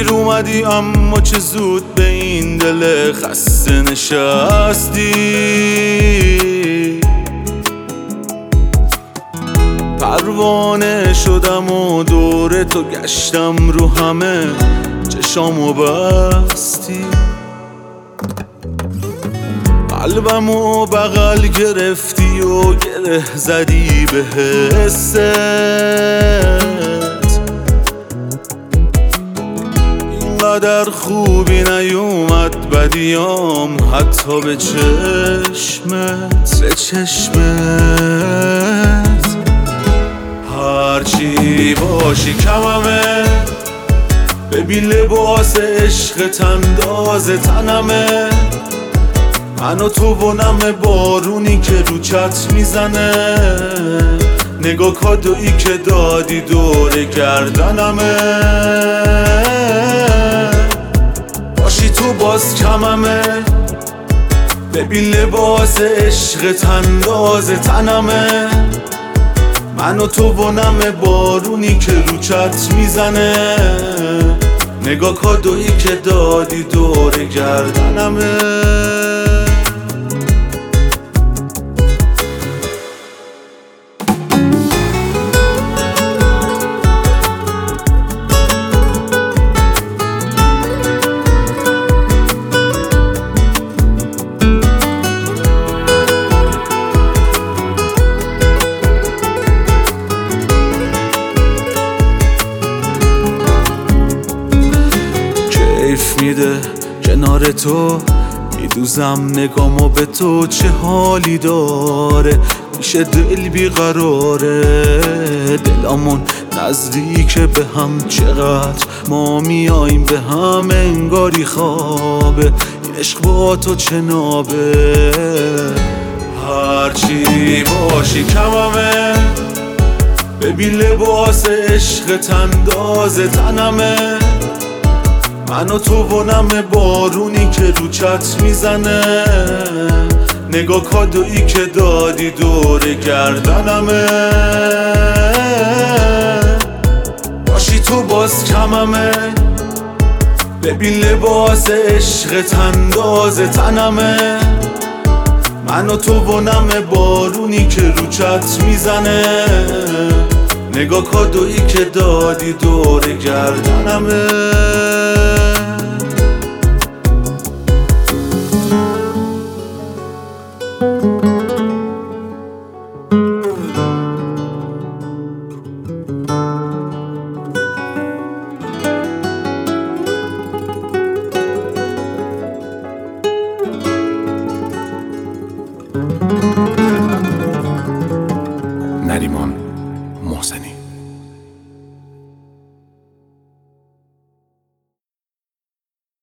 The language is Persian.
دیر اومدی اما چه زود به این دل خسته نشستی. پروانه شدم و دور تو گشتم رو همه چشامو بستی. قلبمو بغل گرفتی و گره زدی به حست. اینقدر خوبی نیومد بدیام حتی به چشمت، به چشمت. هرچی باشی کممه، ببین لباس عشقت انداز تنمه. من و تو و نم بارونی که رو چت میزنه، نگاه کادویی که دادی دور گردنمه. باشی تو باز کممه، ببین لباس عشقت انداز تنمه. من و تو و نم بارونی که رو چت میزنه، نگاه کادویی که دادی دور گردنمه. کیف میده کنار تو، میدوزم نگامو به تو، چه حالی داره، میشه دل بیقراره. دلامون نزدیکه به هم، چقدر ما میاییم به هم انگاری خوابه. این عشق با تو چه نابه. هرچی باشی کممه، ببین لباس عشقت انداز تنمه. من و تو و نم بارونی که رو چت میزنه، نگاه کادویی که دادی دور گردنمه. باشی تو باز کممه، ببین لباس عشقت انداز تنمه. من و تو و نم بارونی که رو چت میزنه، نگاه کادویی که دادی دور گردنمه. نریمان محسنی.